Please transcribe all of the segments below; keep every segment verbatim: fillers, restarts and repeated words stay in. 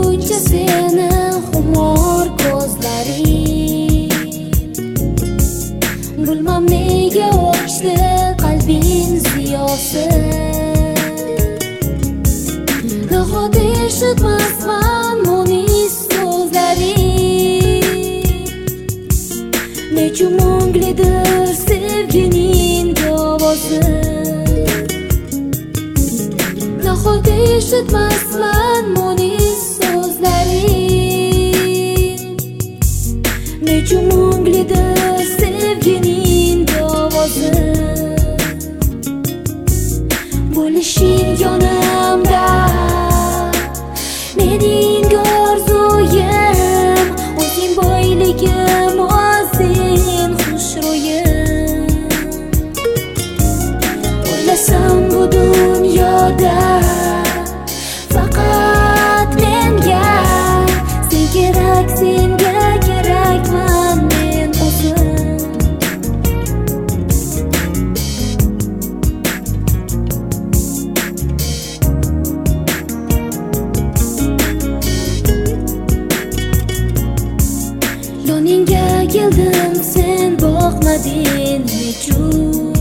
ko'rguncha seni xumor ko'zlaring, bilmam nega o'chdi qalbing ziyosi. Nahot eshitmasman munis so'zlaring, nechun munglidir sevgining ovozi. Nahot eshitmasman munis so'zlaring, nechun munglidir sevgining ovozi. Bo'lishing yonimda mening orzuim, o'zing boyligim, o'zing xushro'yim. O'ylasam bu dunyoda faqat menga sen kerak, senga kerakman men o'zim. Yoningga keldim, sen boqmading nechun?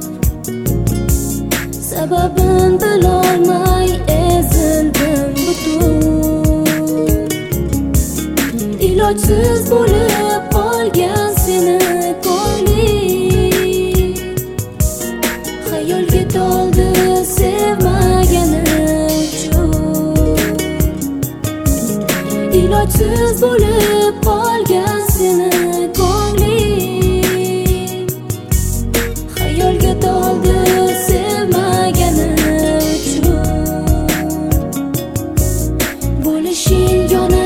Sababin bilolmay ezildim butun. Ilojsiz bo'lib qolgan seni ko'nglim, xayolga toldi sevmaganim uchun. Ilojsiz bo'lib qolgan seni ko'nglim, xayolga toldi sevmaganim uchun. Bo'lishing yonimda